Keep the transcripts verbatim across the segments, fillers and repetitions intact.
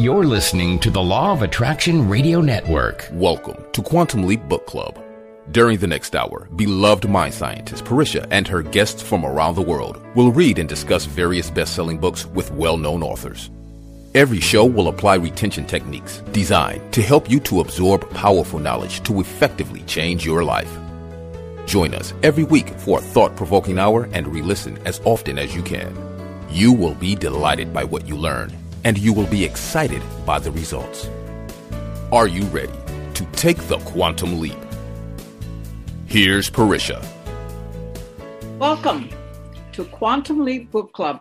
You're listening to the Law of Attraction Radio Network. Welcome to Quantum Leap Book Club. During the next hour, beloved mind scientist Parisha and her guests from around the world will read and discuss various best-selling books with well-known authors. Every show will apply retention techniques designed to help you to absorb powerful knowledge to effectively change your life. Join us every week for a thought-provoking hour and re-listen as often as you can. You will be delighted by what you learn, and you will be excited by the results. Are you ready to take the quantum leap? Here's Parisha. Welcome to Quantum Leap Book Club.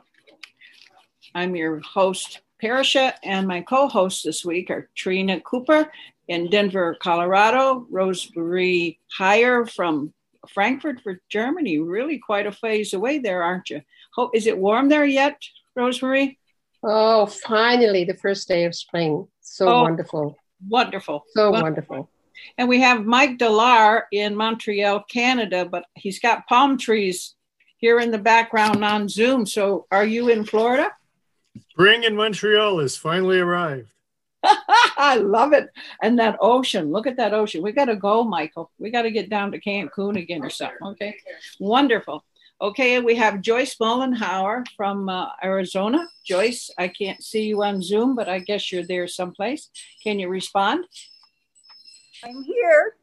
I'm your host, Parisha, and my co-hosts this week are Trina Cooper in Denver, Colorado, Rosemary Heyer from Frankfurt, for Germany. Really quite a ways away there, aren't you? Hope, is it warm there yet, Rosemary? Oh, finally, the first day of spring. So oh, wonderful. Wonderful. So wonderful. wonderful. And we have Mike Delar in Montreal, Canada, but he's got palm trees here in the background on Zoom. So are you in Florida? Spring in Montreal has finally arrived. I love it. And that ocean, look at that ocean. We got to go, Michael. We got to get down to Cancun again or something. Okay. Wonderful. Okay. We have Joyce Mollenhauer from uh, Arizona. Joyce, I can't see you on Zoom, but I guess you're there someplace. Can you respond? I'm here.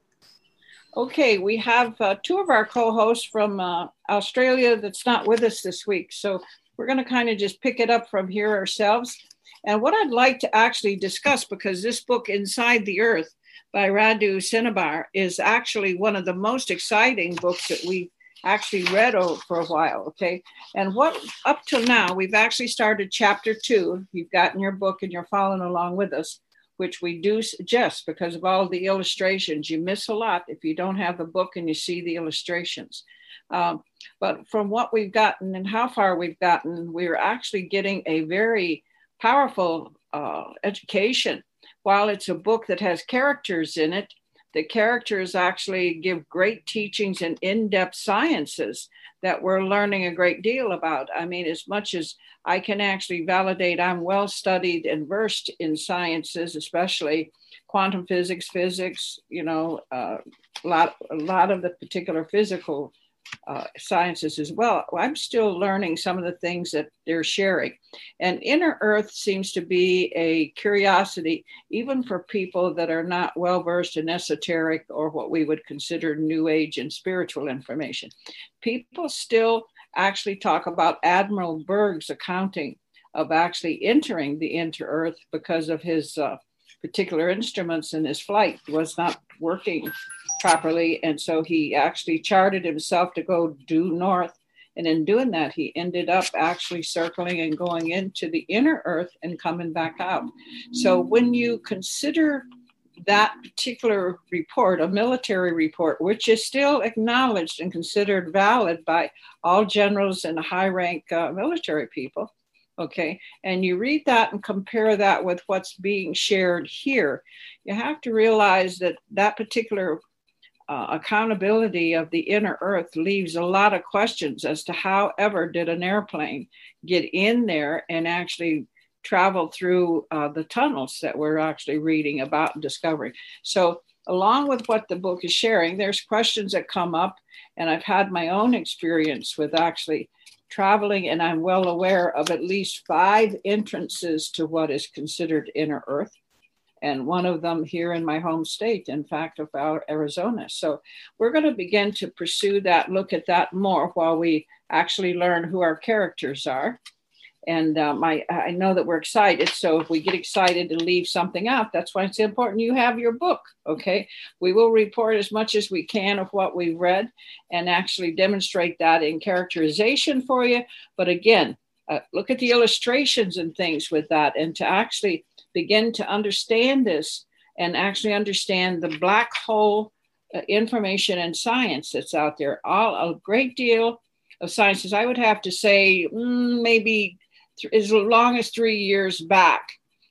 Okay. We have uh, two of our co-hosts from uh, Australia that's not with us this week. So we're going to kind of just pick it up from here ourselves. And what I'd like to actually discuss, because this book, Inside the Earth by Radu Sennabar, is actually one of the most exciting books that we've actually read for a while, okay? And what, up till now, we've actually started chapter two. You've gotten your book and you're following along with us, which we do suggest because of all the illustrations. You miss a lot if you don't have the book and you see the illustrations. Um, but from what we've gotten and how far we've gotten, we're actually getting a very powerful uh, education. While it's a book that has characters in it, the characters actually give great teachings and in-depth sciences that we're learning a great deal about. I mean, as much as I can actually validate, I'm well studied and versed in sciences, especially quantum physics, physics, you know, uh, a lot, a lot of the particular physical Uh, sciences as well. I'm still learning some of the things that they're sharing. And Inner Earth seems to be a curiosity, even for people that are not well-versed in esoteric or what we would consider New Age and spiritual information. People still actually talk about Admiral Berg's accounting of actually entering the Inner Earth because of his uh, particular instruments, and his flight was not working properly. And so he actually charted himself to go due north. And in doing that, he ended up actually circling and going into the inner earth and coming back out. So when you consider that particular report, a military report, which is still acknowledged and considered valid by all generals and high rank uh, military people, okay, and you read that and compare that with what's being shared here, you have to realize that that particular Uh, accountability of the inner earth leaves a lot of questions as to how ever did an airplane get in there and actually travel through uh, the tunnels that we're actually reading about and discovering. So along with what the book is sharing, there's questions that come up, and I've had my own experience with actually traveling, and I'm well aware of at least five entrances to what is considered inner earth. And one of them here in my home state, in fact, of our Arizona. So we're going to begin to pursue that, look at that more while we actually learn who our characters are. And um, I, I know that we're excited. So if we get excited to leave something out, that's why it's important you have your book, okay? We will report as much as we can of what we've read and actually demonstrate that in characterization for you. But again, uh, look at the illustrations and things with that, and to actually begin to understand this and actually understand the black hole uh, information and science that's out there. All a great deal of sciences, I would have to say, mm, maybe th- as long as three years back,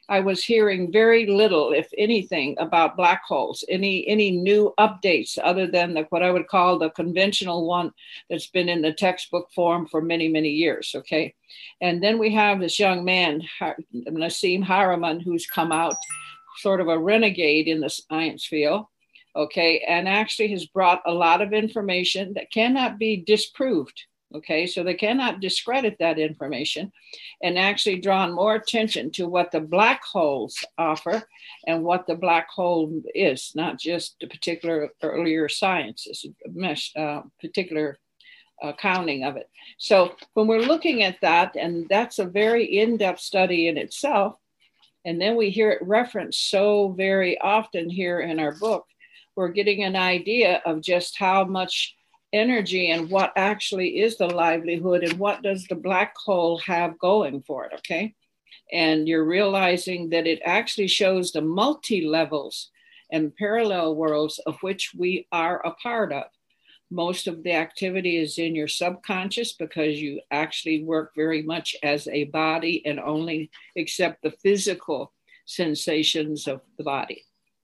I was hearing very little, if anything, about black holes, any any new updates other than the, what I would call the conventional one that's been in the textbook form for many, many years, okay? And then we have this young man, Nassim Haramein, who's come out, sort of a renegade in the science field, okay, and actually has brought a lot of information that cannot be disproved. Okay, so they cannot discredit that information, and actually drawn more attention to what the black holes offer and what the black hole is, not just the particular earlier sciences, uh, particular accounting of it. So when we're looking at that, and that's a very in-depth study in itself, and then we hear it referenced so very often here in our book, we're getting an idea of just how much energy and what actually is the livelihood and what does the black hole have going for it, okay? And you're realizing that it actually shows the multi-levels and parallel worlds of which we are a part of. Most of the activity is in your subconscious because you actually work very much as a body and only accept the physical sensations of the body.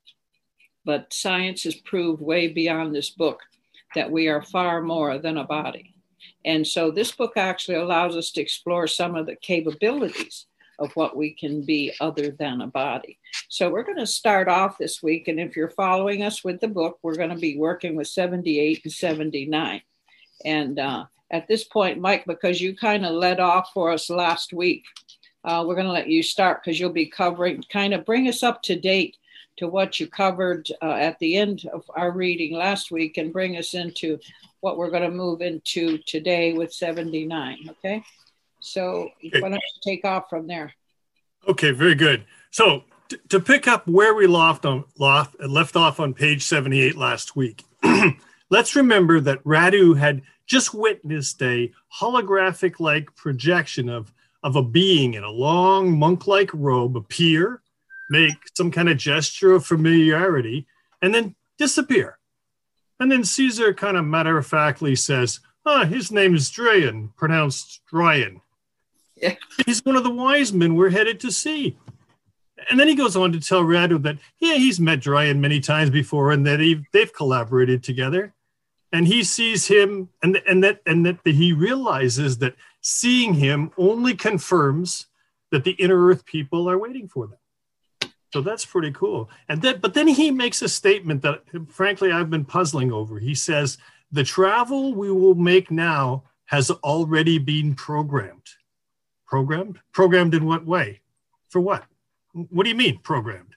But science has proved way beyond this book that we are far more than a body. And so this book actually allows us to explore some of the capabilities of what we can be other than a body. So we're going to start off this week. And if you're following us with the book, we're going to be working with seventy-eight and seventy-nine. And uh, at this point, Mike, because you kind of led off for us last week, uh, we're going to let you start because you'll be covering, kind of bring us up to date to what you covered uh, at the end of our reading last week and bring us into what we're going to move into today with seventy-nine, okay? So okay. Why don't you take off from there? Okay, very good. So t- to pick up where we left, on, left, left off on page seventy-eight last week, let's remember that Radu had just witnessed a holographic-like projection of, of a being in a long monk-like robe appear, make some kind of gesture of familiarity, and then disappear. And then Caesar kind of matter-of-factly says, ah, his name is Drayan, pronounced Dryan. Yeah. He's one of the wise men we're headed to see. And then he goes on to tell Radu that, yeah, he's met Dryan many times before and that he, they've collaborated together. And he sees him, and, and, that, and that he realizes that seeing him only confirms that the inner Earth people are waiting for them. So that's pretty cool. And then, but then he makes a statement that, frankly, I've been puzzling over. He says, the travel we will make now has already been programmed. Programmed? Programmed in what way? For what? What do you mean, programmed?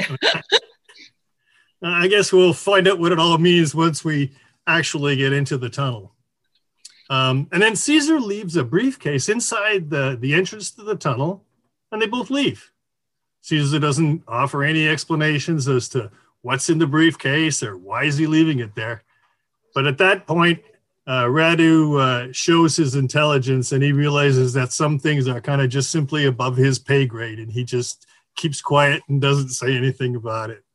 I guess we'll find out what it all means once we actually get into the tunnel. Um, and then Caesar leaves a briefcase inside the, the entrance to the tunnel, and they both leave. Caesar doesn't offer any explanations as to what's in the briefcase or why is he leaving it there. But at that point, uh, Radu uh, shows his intelligence and he realizes that some things are kind of just simply above his pay grade, and he just keeps quiet and doesn't say anything about it.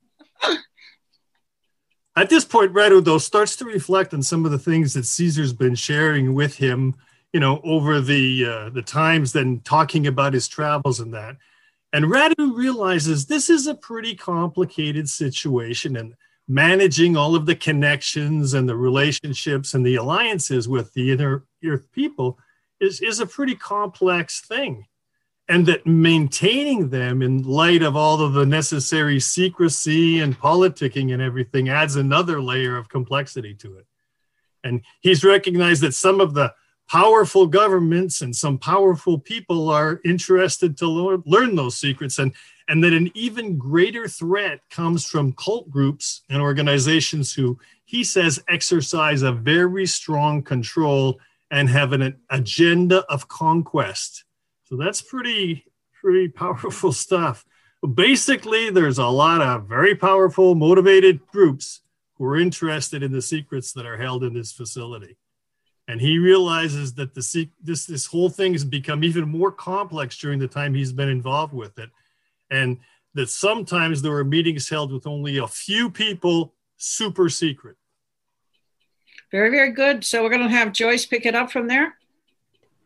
At this point, Radu, though, starts to reflect on some of the things that Caesar's been sharing with him, you know, over the uh, the times, then talking about his travels and that. And Radu realizes this is a pretty complicated situation, and managing all of the connections and the relationships and the alliances with the inner Earth people is, is a pretty complex thing. And that maintaining them in light of all of the necessary secrecy and politicking and everything adds another layer of complexity to it. And he's recognized that some of the powerful governments and some powerful people are interested to lo- learn those secrets, and, and that an even greater threat comes from cult groups and organizations who, he says, exercise a very strong control and have an agenda of conquest. So that's pretty, pretty powerful stuff. Basically, there's a lot of very powerful, motivated groups who are interested in the secrets that are held in this facility. And he realizes that the this this whole thing has become even more complex during the time he's been involved with it. And that sometimes there were meetings held with only a few people, super secret. Very, very good. So we're going to have Joyce pick it up from there.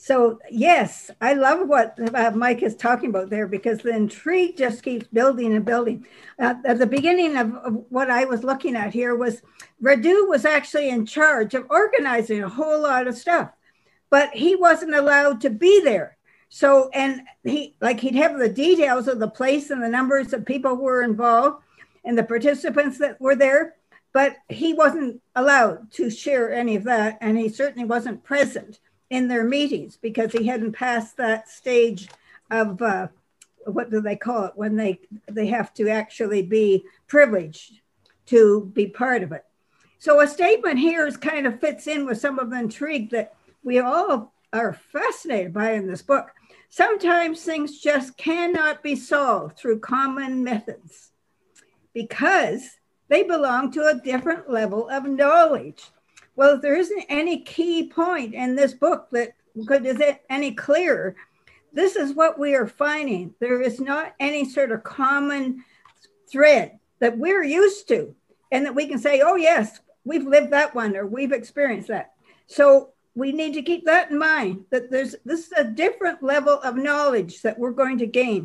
So, yes, I love what uh, Mike is talking about there, because the intrigue just keeps building and building. Uh, at the beginning of, of what I was looking at here was Radu was actually in charge of organizing a whole lot of stuff, but he wasn't allowed to be there. So, and he, like, he'd have the details of the place and the numbers of people who were involved and the participants that were there, but he wasn't allowed to share any of that. And he certainly wasn't present in their meetings because he hadn't passed that stage of, uh, what do they call it, when they, they have to actually be privileged to be part of it. So a statement here is kind of fits in with some of the intrigue that we all are fascinated by in this book. Sometimes things just cannot be solved through common methods because they belong to a different level of knowledge. Well, if there isn't any key point in this book that could is it any clearer, this is what we are finding. There is not any sort of common thread that we're used to and that we can say, oh yes, we've lived that one or we've experienced that. So we need to keep that in mind, that there's this is a different level of knowledge that we're going to gain.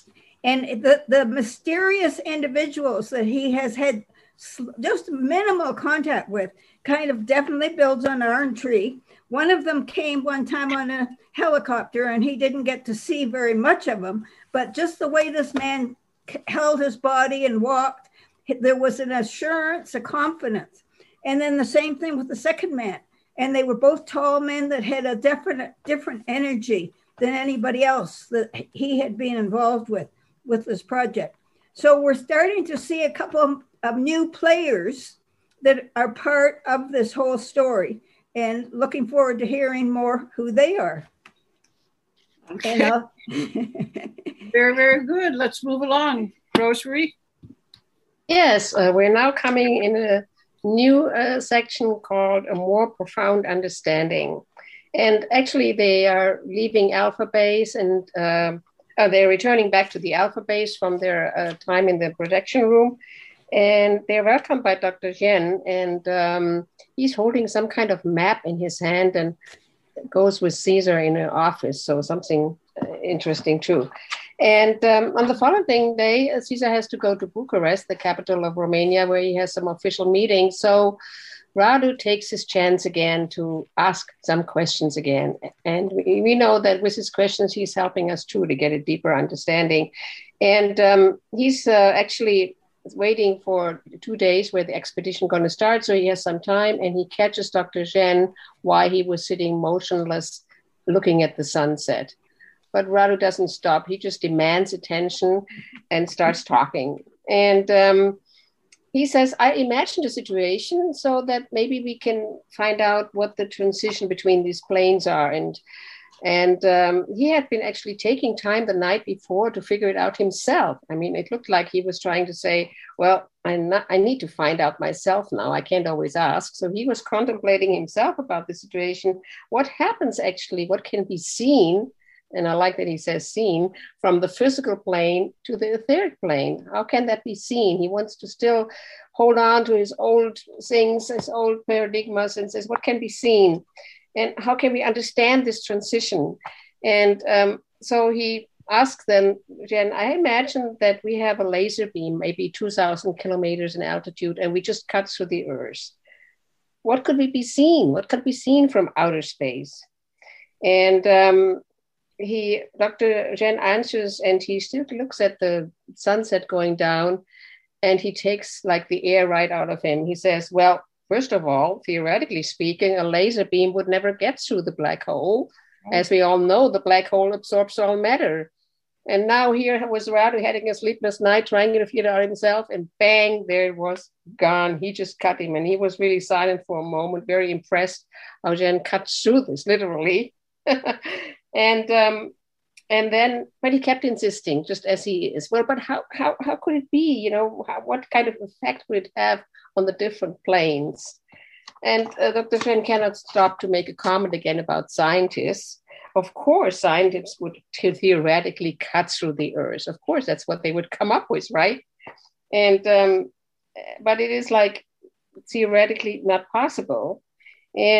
And the, the mysterious individuals that he has had just minimal contact with kind of definitely builds on our intrigue. One of them came one time on a helicopter and he didn't get to see very much of them, but just the way this man held his body and walked, there was an assurance, a confidence. And then the same thing with the second man. And they were both tall men that had a definite different energy than anybody else that he had been involved with, with this project. So we're starting to see a couple of, of new players that are part of this whole story and looking forward to hearing more who they are. Okay. Very, very good. Let's move along. Rosemary? Yes, uh, we're now coming in a new uh, section called A More Profound Understanding. And actually they are leaving Alpha Base and uh, uh, they're returning back to the Alpha Base from their uh, time in the projection room. And they're welcomed by Doctor Jen, and um, he's holding some kind of map in his hand and goes with Caesar in her office. So something uh, interesting too. And um, on the following day, Caesar has to go to Bucharest, the capital of Romania, where he has some official meetings. So Radu takes his chance again to ask some questions again. And we, we know that with his questions, he's helping us too to get a deeper understanding. And um, he's uh, actually waiting for two days where the expedition going to start. So he has some time and he catches Doctor Jen while he was sitting motionless, looking at the sunset. But Radu doesn't stop. He just demands attention and starts talking. And um, he says, I imagined a situation so that maybe we can find out what the transition between these planes are. And And um, he had been actually taking time the night before to figure it out himself. I mean, it looked like he was trying to say, well, I'm not, I need to find out myself now. I can't always ask. So he was contemplating himself about the situation. What happens actually, what can be seen, and I like that he says seen, from the physical plane to the etheric plane? How can that be seen? He wants to still hold on to his old things, his old paradigmas, and says, what can be seen? And how can we understand this transition? And um, so he asked them, Jen, I imagine that we have a laser beam, maybe two thousand kilometers in altitude, and we just cut through the Earth. What could we be seen? What could be seen from outer space? And um, he, Doctor Jen answers, and he still looks at the sunset going down, and he takes like the air right out of him. He says, well, first of all, theoretically speaking, a laser beam would never get through the black hole. As we all know, the black hole absorbs all matter. And now here was Radu having a sleepless night, trying to figure it out himself, and bang, there it was, gone. He just cut him. And he was really silent for a moment, very impressed how Jen cut through this, literally. and um, and then, but he kept insisting, just as he is. Well, but how how how could it be? You know, how, what kind of effect would it have on the different planes? And uh, Doctor Jen cannot stop to make a comment again about scientists. Of course, scientists would theoretically cut through the Earth. Of course, that's what they would come up with, right? And um, but it is like theoretically not possible. And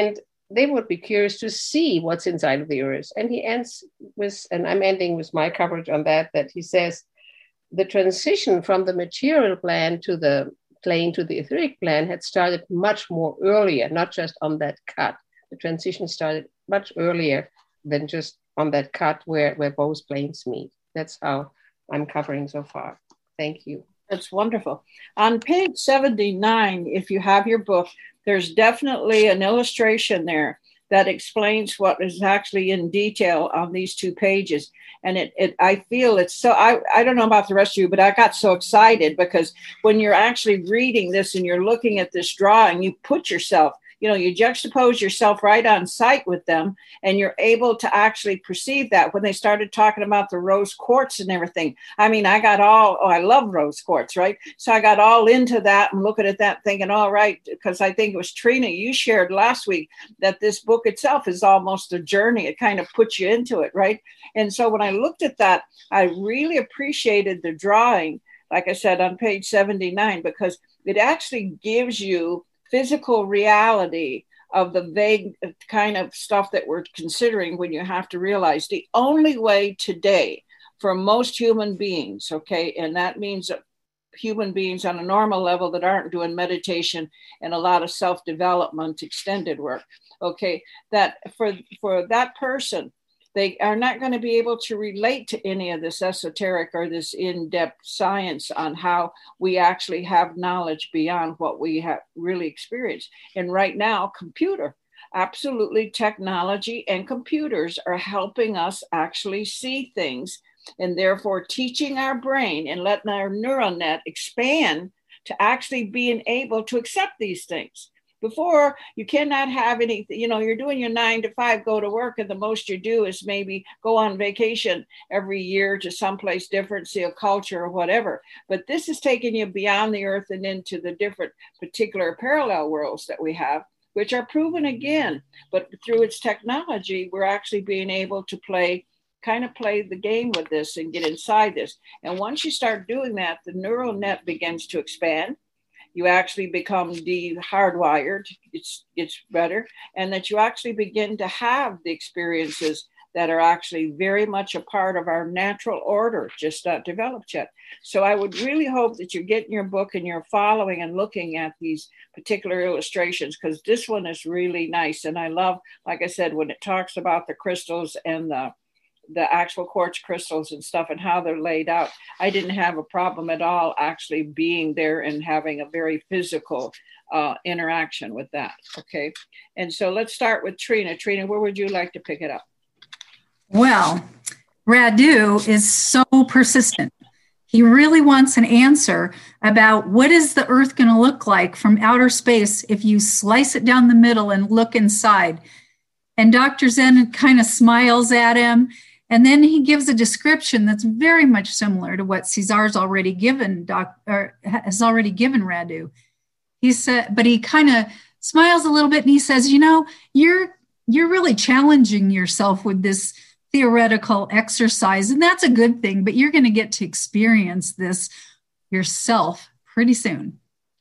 they would be curious to see what's inside of the earth. And he ends with, and I'm ending with my coverage on that, that he says, the transition from the material plane to the plane to the etheric plane had started much more earlier, not just on that cut. The transition started much earlier than just on that cut where, where both planes meet. That's how I'm covering so far. Thank you. That's wonderful. On page seventy-nine, if you have your book, there's definitely an illustration there that explains what is actually in detail on these two pages. And it, it I feel it's so, I, I don't know about the rest of you, but I got so excited because when you're actually reading this and you're looking at this drawing, you put yourself, you know, you juxtapose yourself right on site with them, and you're able to actually perceive that. When they started talking about the rose quartz and everything, I mean, I got all, oh, I love rose quartz, right? So I got all into that and looking at that thinking, all right, because I think it was Trina, you shared last week that this book itself is almost a journey. It kind of puts you into it, right? And so when I looked at that, I really appreciated the drawing, like I said, on page seventy-nine, because it actually gives you physical reality of the vague kind of stuff that we're considering, when you have to realize the only way today for most human beings, okay, and that means human beings on a normal level that aren't doing meditation and a lot of self-development extended work, okay, that for, for that person, they are not going to be able to relate to any of this esoteric or this in-depth science on how we actually have knowledge beyond what we have really experienced. And right now, computer, absolutely technology and computers are helping us actually see things, and therefore teaching our brain and letting our neural net expand to actually being able to accept these things. Before, you cannot have anything, you know, you're doing your nine to five, go to work, and the most you do is maybe go on vacation every year to someplace different, see a culture or whatever. But this is taking you beyond the earth and into the different particular parallel worlds that we have, which are proven again. But through its technology, we're actually being able to play, kind of play the game with this and get inside this. And once you start doing that, the neural net begins to expand. You actually become de-hardwired, it's, it's better, and that you actually begin to have the experiences that are actually very much a part of our natural order, just not developed yet. So I would really hope that you're getting your book and you're following and looking at these particular illustrations, because this one is really nice. And I love, like I said, when it talks about the crystals and the the actual quartz crystals and stuff and how they're laid out, I didn't have a problem at all actually being there and having a very physical uh, interaction with that. Okay. And so let's start with Trina. Trina, where would you like to pick it up? Well, Radu is so persistent. He really wants an answer about what is the earth going to look like from outer space if you slice it down the middle and look inside. And Doctor Zen kind of smiles at him. And then he gives a description that's very much similar to what Cesar's already given, doc, or has already given Radu. He said, but he kind of smiles a little bit and he says, you know, you're you're really challenging yourself with this theoretical exercise, and that's a good thing, but you're going to get to experience this yourself pretty soon.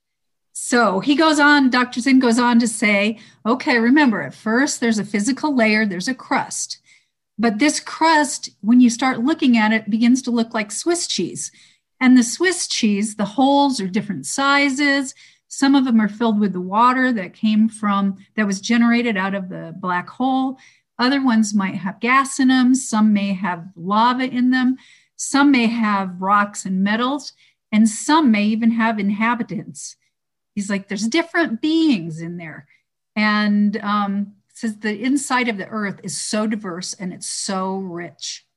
So he goes on, Doctor Zen goes on to say, okay, remember, at first there's a physical layer, there's a crust. But this crust, when you start looking at it, begins to look like Swiss cheese. And the Swiss cheese, the holes are different sizes. Some of them are filled with the water that came from, that was generated out of the black hole. Other ones might have gas in them. Some may have lava in them. Some may have rocks and metals. And some may even have inhabitants. He's like, there's different beings in there. And um, says the inside of the earth is so diverse and it's so rich.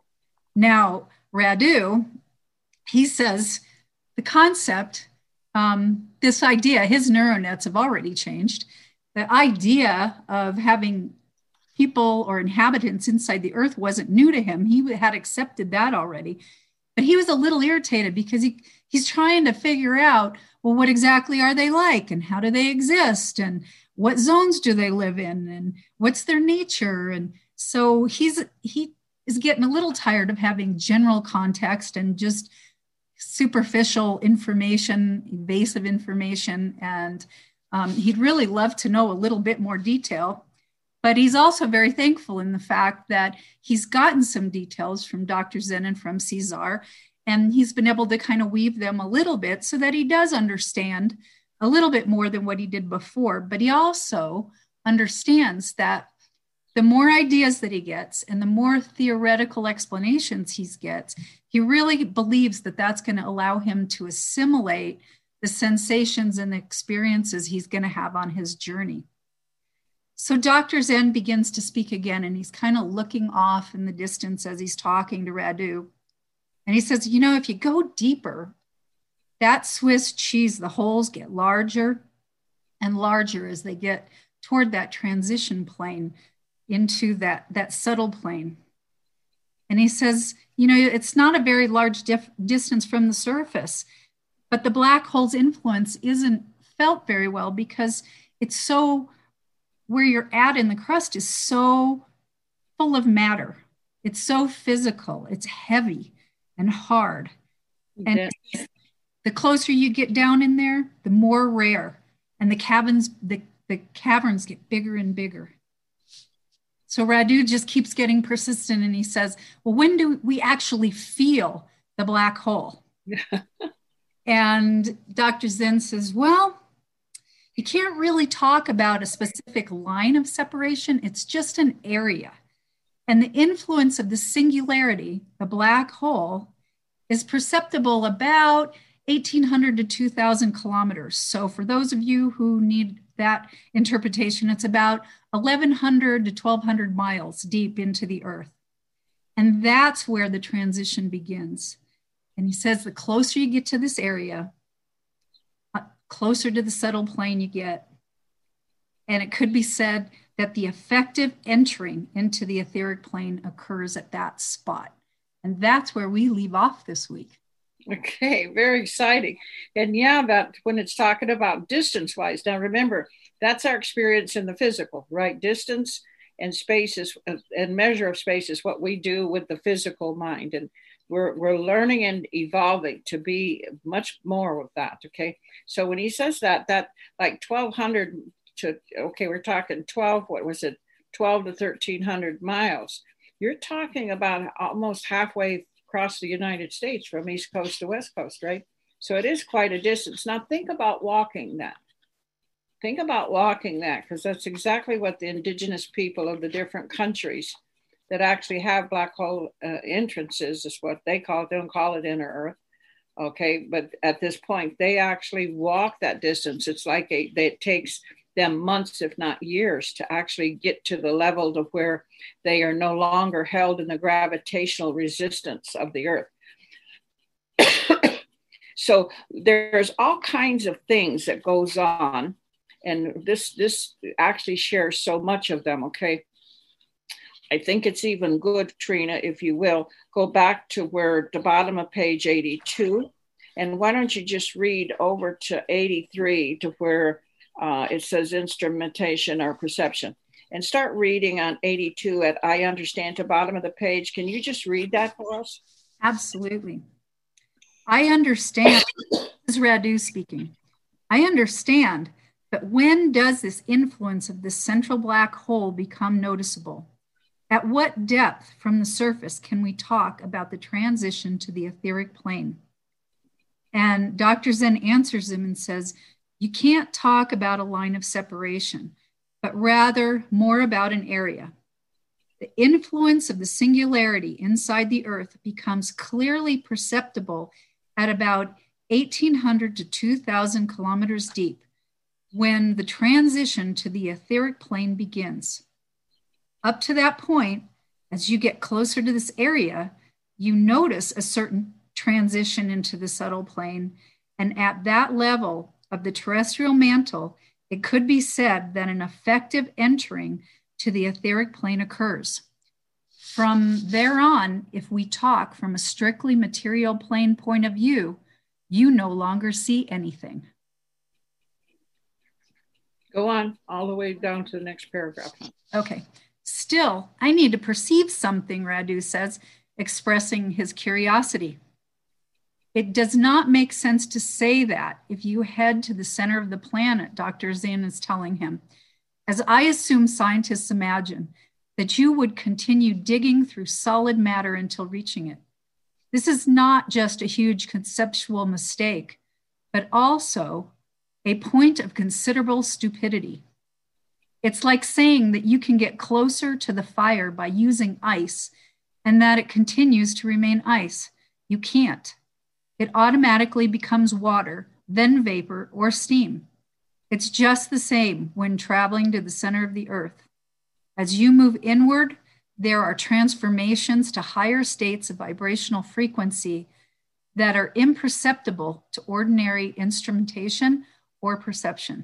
Now, Radu, he says the concept, um, this idea, his neuronets have already changed. The idea of having people or inhabitants inside the earth wasn't new to him. He had accepted that already. But he was a little irritated because he, he's trying to figure out, well, what exactly are they like and how do they exist and what zones do they live in and what's their nature? And so he's he is getting a little tired of having general context and just superficial information, evasive information. And um, he'd really love to know a little bit more detail. But he's also very thankful in the fact that he's gotten some details from Doctor Zen and from Cesar, and he's been able to kind of weave them a little bit so that he does understand a little bit more than what he did before. But he also understands that the more ideas that he gets and the more theoretical explanations he gets, he really believes that that's going to allow him to assimilate the sensations and the experiences he's going to have on his journey. So Doctor Zen begins to speak again, and he's kind of looking off in the distance as he's talking to Radu. And he says, you know, if you go deeper, that Swiss cheese, the holes get larger and larger as they get toward that transition plane into that, that subtle plane. And he says, you know, it's not a very large dif- distance from the surface, but the black hole's influence isn't felt very well because it's so, where you're at in the crust is so full of matter. It's so physical, it's heavy and hard. And yes. The closer you get down in there, the more rare. And the caverns, the, the caverns get bigger and bigger. So Radu just keeps getting persistent, and he says, well, when do we actually feel the black hole? And Doctor Zen says, well, you can't really talk about a specific line of separation. It's just an area. And the influence of the singularity, the black hole, is perceptible about eighteen hundred to two thousand kilometers. So for those of you who need that interpretation, it's about eleven hundred to twelve hundred miles deep into the earth. And that's where the transition begins. And he says the closer you get to this area, closer to the subtle plane you get. And it could be said that the effective entering into the etheric plane occurs at that spot. And that's where we leave off this week. Okay, very exciting. And yeah, that when it's talking about distance-wise, now remember, that's our experience in the physical, right? Distance and space is, and measure of space is what we do with the physical mind. And we're we're learning and evolving to be much more with that, okay? So when he says that, that like twelve hundred to, okay, we're talking twelve, what was it? twelve to thirteen hundred miles. You're talking about almost halfway across the United States from East Coast to West Coast, right? So it is quite a distance. Now think about walking that. Think about walking that, because that's exactly what the indigenous people of the different countries that actually have black hole uh, entrances is what they call it. They don't call it inner Earth, okay? But at this point, they actually walk that distance. It's like a, it takes them months, if not years, to actually get to the level of where they are no longer held in the gravitational resistance of the Earth. So there's all kinds of things that goes on, and this this actually shares so much of them, okay? I think it's even good, Trina, if you will, go back to where the bottom of page eighty-two, and why don't you just read over to eighty-three to where uh, it says instrumentation or perception, and start reading on eighty-two at I understand to bottom of the page. Can you just read that for us? Absolutely. I understand, this is Radu speaking. I understand, but when does this influence of the central black hole become noticeable? At what depth from the surface can we talk about the transition to the etheric plane? And Doctor Zen answers him and says, you can't talk about a line of separation, but rather more about an area. The influence of the singularity inside the earth becomes clearly perceptible at about eighteen hundred to two thousand kilometers deep when the transition to the etheric plane begins. Up to that point, as you get closer to this area, you notice a certain transition into the subtle plane. And at that level of the terrestrial mantle, it could be said that an effective entering to the etheric plane occurs. From there on, if we talk from a strictly material plane point of view, you no longer see anything. Go on all the way down to the next paragraph. Okay. Still, I need to perceive something, Radu says, expressing his curiosity. It does not make sense to say that if you head to the center of the planet, Doctor Zen is telling him. as I assume scientists imagine that you would continue digging through solid matter until reaching it. This is not just a huge conceptual mistake, but also a point of considerable stupidity. It's like saying that you can get closer to the fire by using ice and that it continues to remain ice. You can't. It automatically becomes water, then vapor or steam. It's just the same when traveling to the center of the earth. As you move inward, there are transformations to higher states of vibrational frequency that are imperceptible to ordinary instrumentation or perception.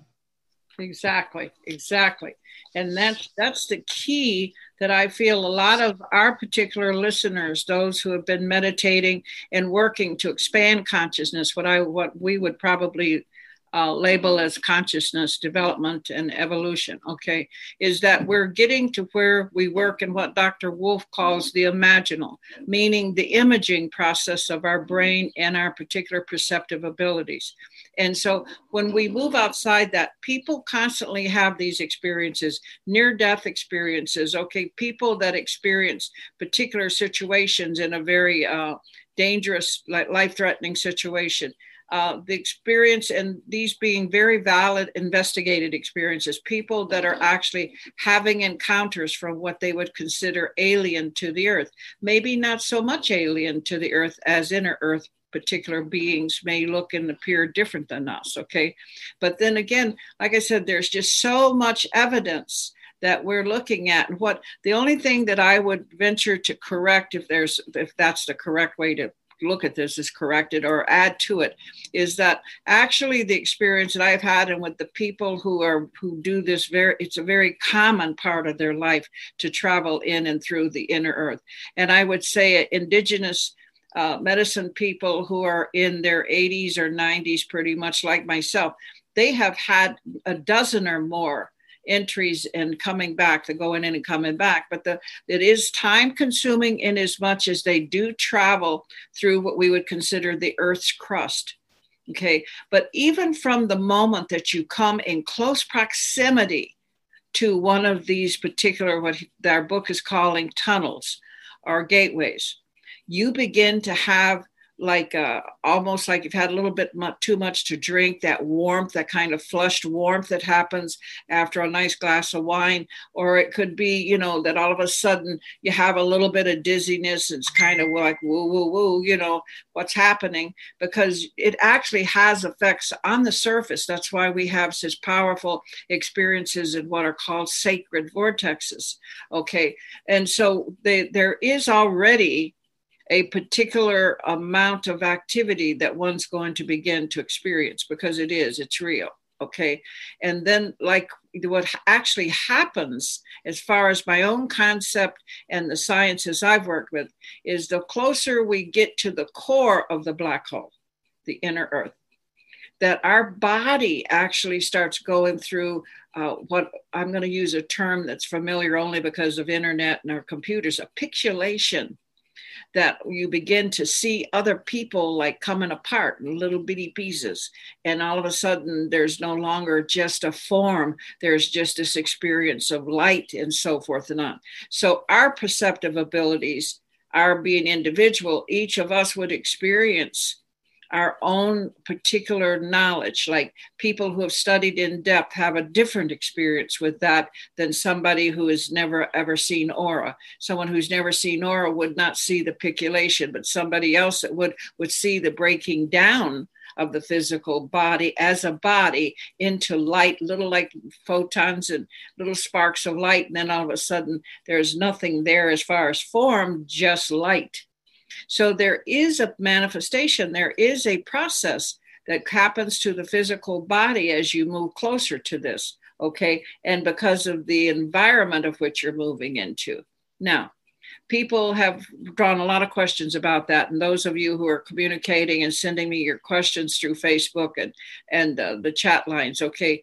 Exactly, exactly. And that's, that's the key that I feel a lot of our particular listeners, those who have been meditating and working to expand consciousness, what I what we would probably Uh, label as consciousness development and evolution, okay, is that we're getting to where we work in what Doctor Wolf calls the imaginal, meaning the imaging process of our brain and our particular perceptive abilities. And so when we move outside that, people constantly have these experiences, near-death experiences, okay, people that experience particular situations in a very uh, dangerous, life-threatening situation. Uh, the experience, and these being very valid investigated experiences, people that are actually having encounters from what they would consider alien to the earth, maybe not so much alien to the earth as inner earth particular beings may look and appear different than us, okay? But then again, like I said, there's just so much evidence that we're looking at. And what the only thing that I would venture to correct, if there's if that's the correct way to look at this, is corrected or add to it, is that actually the experience that I've had, and with the people who are who do this, very it's a very common part of their life to travel in and through the inner earth. And I would say indigenous uh, medicine people who are in their eighties or nineties, pretty much like myself, they have had a dozen or more entries and coming back, the going in and coming back. But the it is time consuming in as much as they do travel through what we would consider the Earth's crust. Okay. But even from the moment that you come in close proximity to one of these particular, what our book is calling tunnels or gateways, you begin to have like uh, almost like you've had a little bit mu- too much to drink, that warmth, that kind of flushed warmth that happens after a nice glass of wine. Or it could be, you know, that all of a sudden you have a little bit of dizziness. It's kind of like, woo, woo, woo, you know, what's happening, because it actually has effects on the surface. That's why we have such powerful experiences in what are called sacred vortexes. Okay. And so they, there is already a particular amount of activity that one's going to begin to experience, because it is, it's real, okay? And then like what actually happens, as far as my own concept and the sciences I've worked with, is the closer we get to the core of the black hole, the inner earth, that our body actually starts going through uh, what I'm going to use a term that's familiar only because of internet and our computers, a pixelation. That you begin to see other people like coming apart in little bitty pieces. And all of a sudden, there's no longer just a form. There's just this experience of light and so forth and on. So our perceptive abilities are being individual. Each of us would experience our own particular knowledge. Like people who have studied in depth have a different experience with that than somebody who has never ever seen aura. Someone who's never seen aura would not see the piculation, but somebody else that would would see the breaking down of the physical body as a body into light, little like photons and little sparks of light. And then all of a sudden there's nothing there as far as form, just light. So there is a manifestation, there is a process that happens to the physical body as you move closer to this, okay? And because of the environment of which you're moving into. Now, people have drawn a lot of questions about that. And those of you who are communicating and sending me your questions through Facebook and, and uh, the chat lines, okay,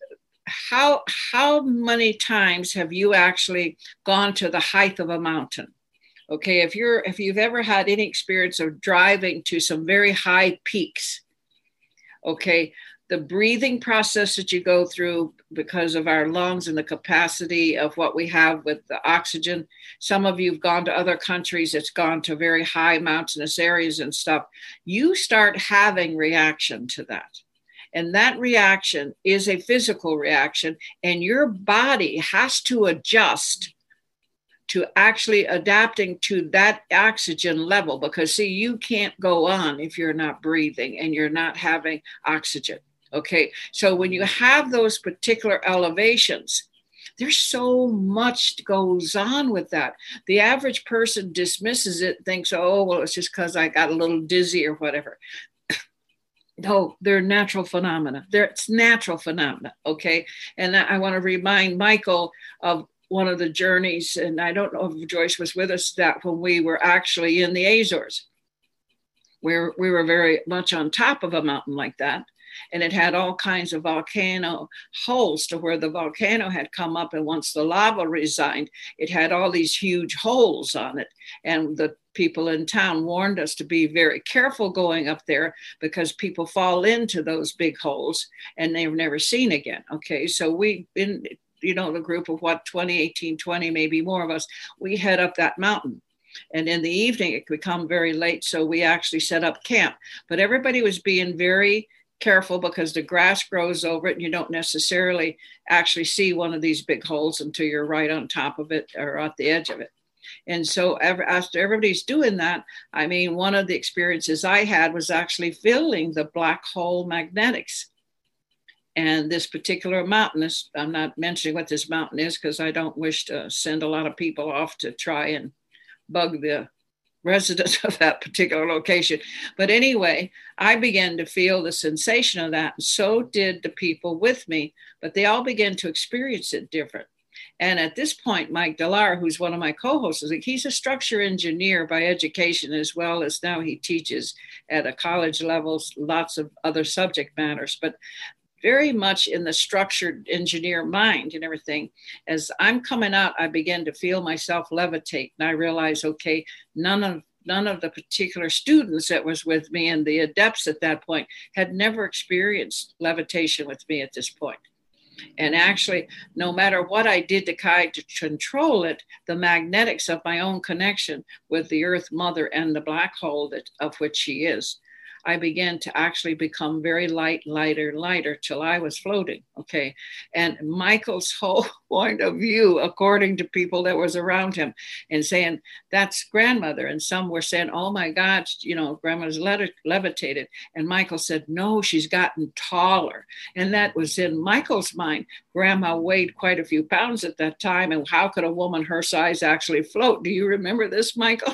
how, how many times have you actually gone to the height of a mountain? Okay, if you're if you've ever had any experience of driving to some very high peaks, okay, the breathing process that you go through because of our lungs and the capacity of what we have with the oxygen. Some of you have gone to other countries, it's gone to very high mountainous areas and stuff. You start having reaction to that. And that reaction is a physical reaction, and your body has to adjust to actually adapting to that oxygen level, because see, you can't go on if you're not breathing and you're not having oxygen. Okay, so when you have those particular elevations, there's so much goes on with that. The average person dismisses it, thinks, oh, well, it's just because I got a little dizzy or whatever. No, they're natural phenomena. They're, it's natural phenomena, okay? And I want to remind Michael of one of the journeys, and I don't know if Joyce was with us, that when we were actually in the Azores, where we were very much on top of a mountain like that. And it had all kinds of volcano holes to where the volcano had come up. And once the lava resigned, it had all these huge holes on it. And the people in town warned us to be very careful going up there, because people fall into those big holes and they're never seen again. Okay, so we, in, you know, the group of what, twenty, eighteen, twenty, maybe more of us, we head up that mountain. And in the evening, it could become very late. So we actually set up camp. But everybody was being very careful, because the grass grows over it and you don't necessarily actually see one of these big holes until you're right on top of it or at the edge of it. And so ever, after everybody's doing that, I mean, one of the experiences I had was actually feeling the black hole magnetics. And this particular mountain, is, I'm not mentioning what this mountain is because I don't wish to send a lot of people off to try and bug the residents of that particular location. But anyway, I began to feel the sensation of that. And so did the people with me, but they all began to experience it different. And at this point, Mike Delar, who's one of my co-hosts, he's a structure engineer by education, as well as now he teaches at a college level, lots of other subject matters, but very much in the structured engineer mind and everything. As I'm coming out, I began to feel myself levitate. And I realized, okay, none of none of the particular students that was with me and the adepts at that point had never experienced levitation with me at this point. And actually, no matter what I did to kind to control it, the magnetics of my own connection with the Earth Mother and the black hole that, of which she is, I began to actually become very light, lighter, lighter till I was floating. Okay. And Michael's whole point of view, according to people that was around him, and saying, that's grandmother. And some were saying, oh my God, you know, grandma's le- levitated. And Michael said, no, she's gotten taller. And that was in Michael's mind. Grandma weighed quite a few pounds at that time. And how could a woman her size actually float? Do you remember this, Michael?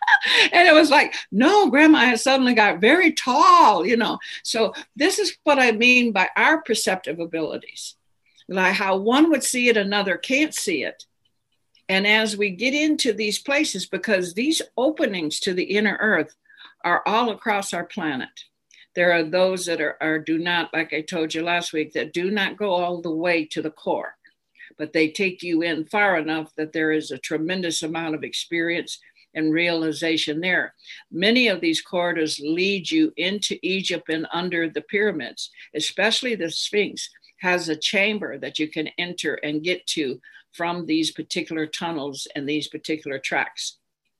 And it was like, no, grandma has suddenly got very tall, you know. So this is what I mean by our perceptive abilities, like how one would see it, another can't see it. And as we get into these places, because these openings to the inner earth are all across our planet. There are those that are, are do not, like I told you last week, that do not go all the way to the core, but they take you in far enough that there is a tremendous amount of experience and realization there. Many of these corridors lead you into Egypt and under the pyramids, especially the Sphinx has a chamber that you can enter and get to from these particular tunnels and these particular tracks.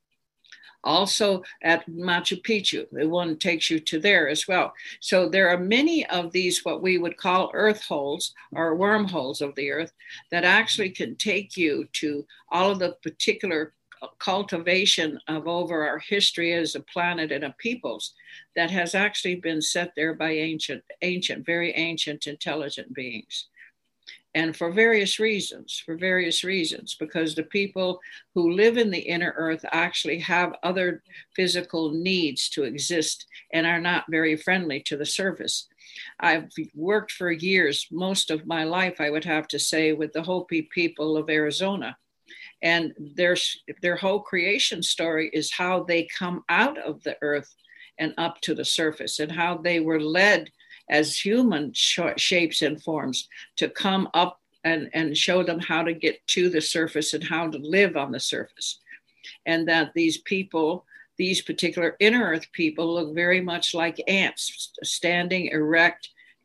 Also at Machu Picchu, the one takes you to there as well. So there are many of these, what we would call earth holes or wormholes of the earth, that actually can take you to all of the particular cultivation of over our history as a planet and a peoples that has actually been set there by ancient, ancient, very ancient, intelligent beings. And for various reasons, for various reasons, because the people who live in the inner earth actually have other physical needs to exist and are not very friendly to the surface. I've worked for years, most of my life, I would have to say, with the Hopi people of Arizona. And their, their whole creation story is how they come out of the earth and up to the surface, and how they were led as human sh- shapes and forms to come up and, and show them how to get to the surface and how to live on the surface. And that these people, these particular inner earth people, look very much like ants, standing erect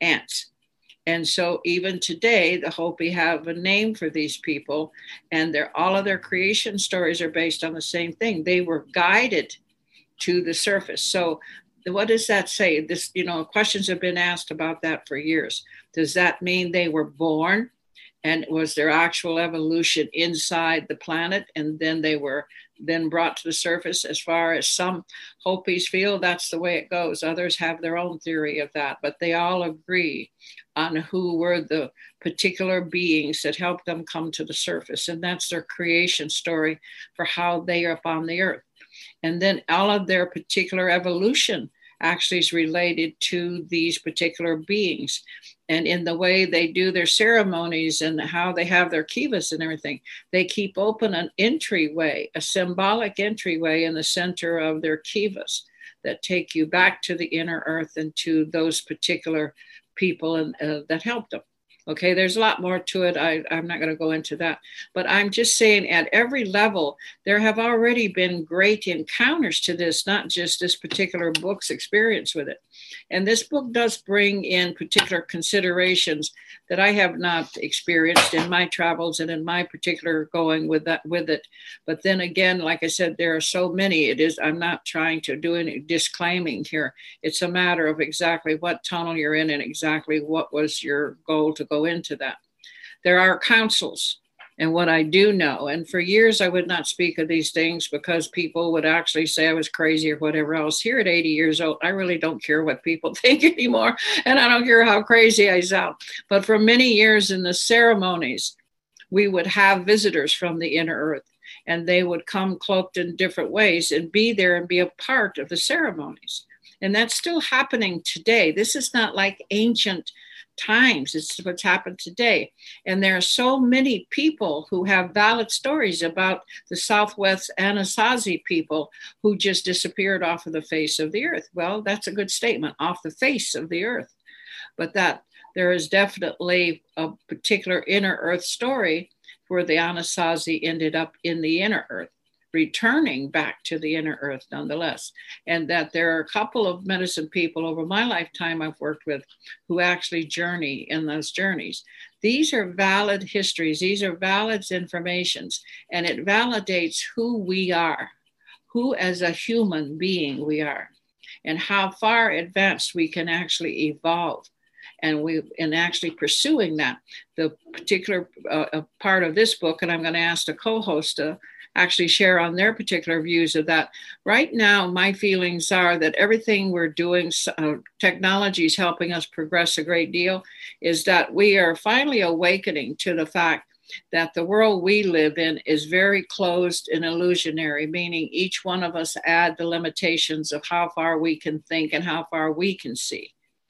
ants. And so even today, the Hopi have a name for these people, and they're, all of their creation stories are based on the same thing. They were guided to the surface. So what does that say? This, you know, questions have been asked about that for years. Does that mean they were born and was their actual evolution inside the planet, and then they were then brought to the surface? As far as some Hopis feel, that's the way it goes. Others have their own theory of that, but they all agree on who were the particular beings that helped them come to the surface. And that's their creation story for how they are up on the earth. And then all of their particular evolution actually is related to these particular beings. And in the way they do their ceremonies and how they have their kivas and everything, they keep open an entryway, a symbolic entryway in the center of their kivas that take you back to the inner earth and to those particular people and, uh, that helped them. Okay, there's a lot more to it. I, I'm not going to go into that. But I'm just saying at every level, there have already been great encounters to this, not just this particular book's experience with it. And this book does bring in particular considerations that I have not experienced in my travels and in my particular going with that with it. But then again, like I said, there are so many. It is, I'm not trying to do any disclaiming here. It's a matter of exactly what tunnel you're in and exactly what was your goal to go into that. There are councils. And what I do know, and for years I would not speak of these things because people would actually say I was crazy or whatever else. Here at eighty years old, I really don't care what people think anymore. And I don't care how crazy I sound. But for many years in the ceremonies, we would have visitors from the inner earth, and they would come cloaked in different ways and be there and be a part of the ceremonies. And that's still happening today. This is not like ancient times. It's what's happened today. And there are so many people who have valid stories about the Southwest Anasazi people who just disappeared off of the face of the earth. Well, that's a good statement, off the face of the earth. But that there is definitely a particular inner earth story where the Anasazi ended up in the inner earth, returning back to the inner earth nonetheless. And that there are a couple of medicine people over my lifetime I've worked with who actually journey in those journeys. These are valid histories. These are valid informations, and it validates who we are, who as a human being we are, and how far advanced we can actually evolve. And we, in actually pursuing that, the particular uh, part of this book, and I'm going to ask the co-host to actually share on their particular views of that. Right now, my feelings are that everything we're doing, uh, technology is helping us progress a great deal, is that we are finally awakening to the fact that the world we live in is very closed and illusionary, meaning each one of us add the limitations of how far we can think and how far we can see.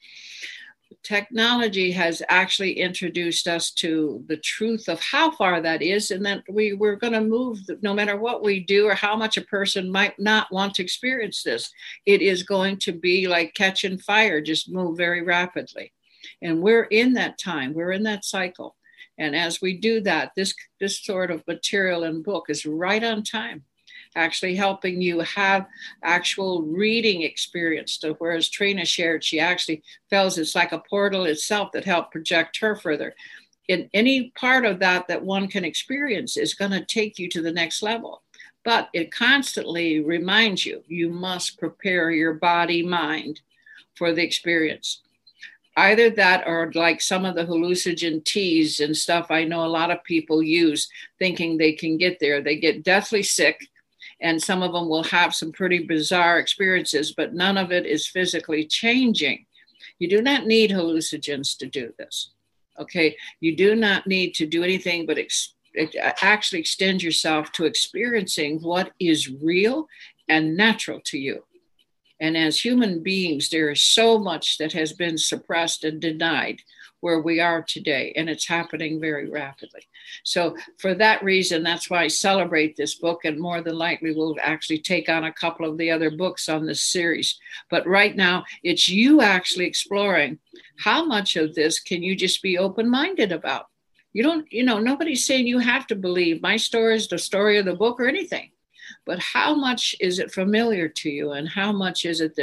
Technology has actually introduced us to the truth of how far that is, and that we, we're going to move, no matter what we do or how much a person might not want to experience this. It is going to be like catching fire, just move very rapidly. And we're in that time, we're in that cycle. And as we do that, this, this sort of material and book is right on time, actually helping you have actual reading experience. So whereas Trina shared, she actually feels it's like a portal itself that helped project her further. In any part of that that one can experience is going to take you to the next level. But it constantly reminds you, you must prepare your body, mind for the experience. Either that or like some of the hallucinogen teas and stuff I know a lot of people use thinking they can get there. They get deathly sick. And some of them will have some pretty bizarre experiences, but none of it is physically changing. You do not need hallucinogens to do this, okay? You do not need to do anything but ex- actually extend yourself to experiencing what is real and natural to you. And as human beings, there is so much that has been suppressed and denied where we are today, and it's happening very rapidly. So for that reason, that's why I celebrate this book, and more than likely we'll actually take on a couple of the other books on this series. But right now, it's you actually exploring how much of this can you just be open-minded about. You don't, you know, nobody's saying you have to believe my story is the story of the book or anything, but how much is it familiar to you, and how much is it that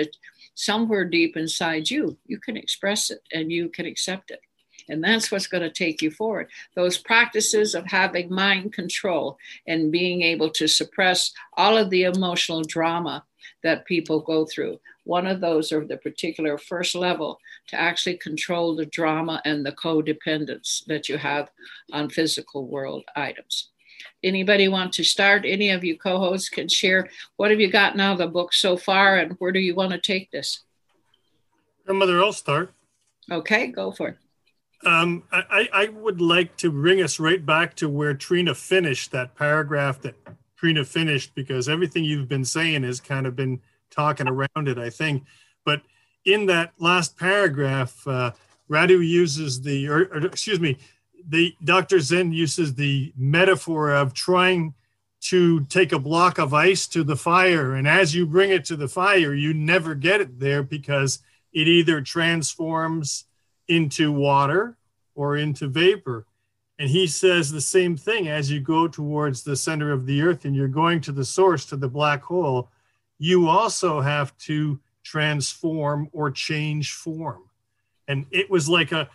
somewhere deep inside you, you can express it and you can accept it. And that's what's going to take you forward. Those practices of having mind control and being able to suppress all of the emotional drama that people go through. One of those are the particular first level to actually control the drama and the codependence that you have on physical world items. Anybody want to start? Any of you co-hosts can share. What have you gotten out of the book so far, and where do you want to take this? Grandmother, I'll start. Okay, go for it. Um, I, I would like to bring us right back to where Trina finished, that paragraph that Trina finished, because everything you've been saying has kind of been talking around it, I think. But in that last paragraph, uh, Radu uses the, or, or excuse me, the Doctor Zen uses the metaphor of trying to take a block of ice to the fire. And as you bring it to the fire, you never get it there because it either transforms into water or into vapor. And he says the same thing as you go towards the center of the earth and you're going to the source, to the black hole, you also have to transform or change form. And it was like a,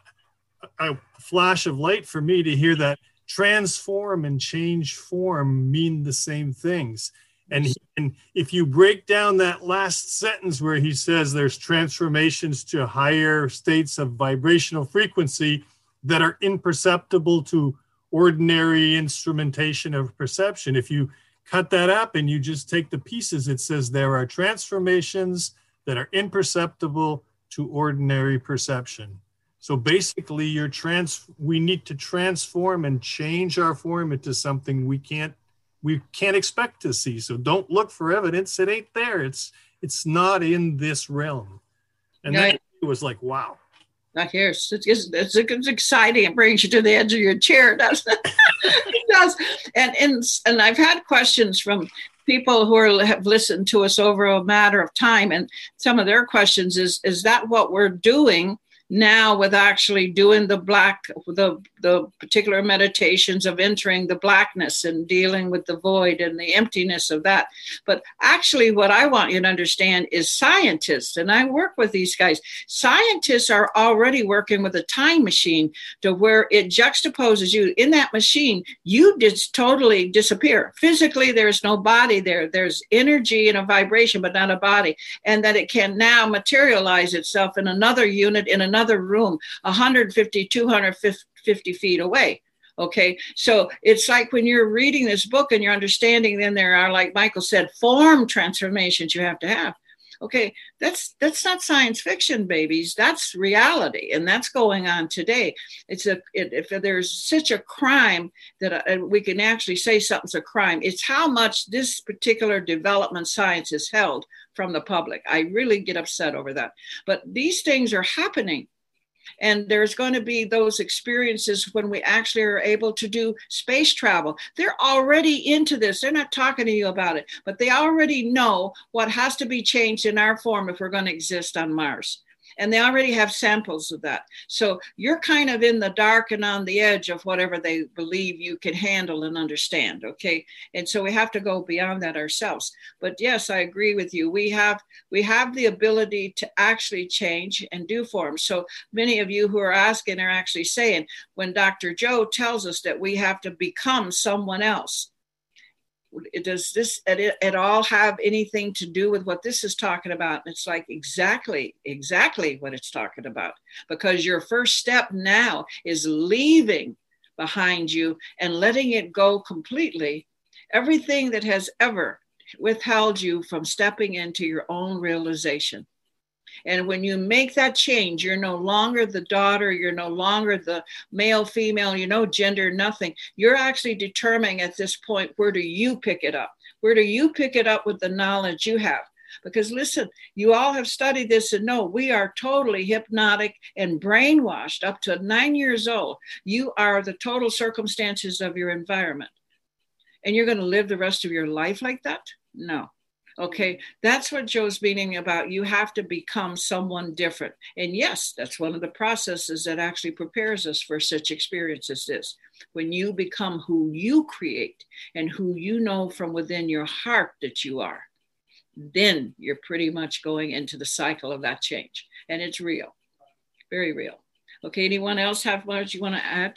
a, a flash of light for me to hear that transform and change form mean the same things. And, he, and if you break down that last sentence where he says there's transformations to higher states of vibrational frequency that are imperceptible to ordinary instrumentation of perception, if you cut that up and you just take the pieces, it says there are transformations that are imperceptible to ordinary perception. So basically, you're trans. we need to transform and change our form into something we can't we can't expect to see. So don't look for evidence. It ain't there. It's it's not in this realm. And yeah, that was like, wow. Not here. It's, it's, it's, it's exciting. It brings you to the edge of your chair, doesn't it? It does. And, and, and I've had questions from people who are, have listened to us over a matter of time. And some of their questions is, is that what we're doing now with actually doing the black, the, the particular meditations of entering the blackness and dealing with the void and the emptiness of that. But actually what I want you to understand is scientists, and I work with these guys, scientists are already working with a time machine to where it juxtaposes you. In that machine, you just totally disappear. Physically, there's no body there. There's energy and a vibration, but not a body. And that it can now materialize itself in another unit, in another room, one hundred fifty, two hundred fifty feet away. Okay. So it's like when you're reading this book and you're understanding, then there are, like Michael said, form transformations you have to have. Okay. That's, that's not science fiction, babies. That's reality. And that's going on today. It's a, it, if there's such a crime that uh, we can actually say something's a crime, it's how much this particular development science is held from the public. I really get upset over that. But these things are happening. And there's going to be those experiences when we actually are able to do space travel. They're already into this. They're not talking to you about it, but they already know what has to be changed in our form if we're going to exist on Mars. And they already have samples of that. So you're kind of in the dark and on the edge of whatever they believe you can handle and understand, okay? And so we have to go beyond that ourselves. But yes, I agree with you. We have we have the ability to actually change and do forms. So many of you who are asking are actually saying, when Doctor Joe tells us that we have to become someone else, does this at, at all have anything to do with what this is talking about? And it's like exactly, exactly what it's talking about. Because your first step now is leaving behind you and letting it go completely. Everything that has ever withheld you from stepping into your own realization. And when you make that change, you're no longer the daughter, you're no longer the male, female, you know, gender, nothing. You're actually determining at this point, where do you pick it up? Where do you pick it up with the knowledge you have? Because listen, you all have studied this and know we are totally hypnotic and brainwashed up to nine years old. You are the total circumstances of your environment. And you're going to live the rest of your life like that? No. Okay, that's what Joe's meaning about you have to become someone different. And yes, that's one of the processes that actually prepares us for such experience as this. When you become who you create and who you know from within your heart that you are, then you're pretty much going into the cycle of that change. And it's real, very real. Okay, anyone else have much you want to add?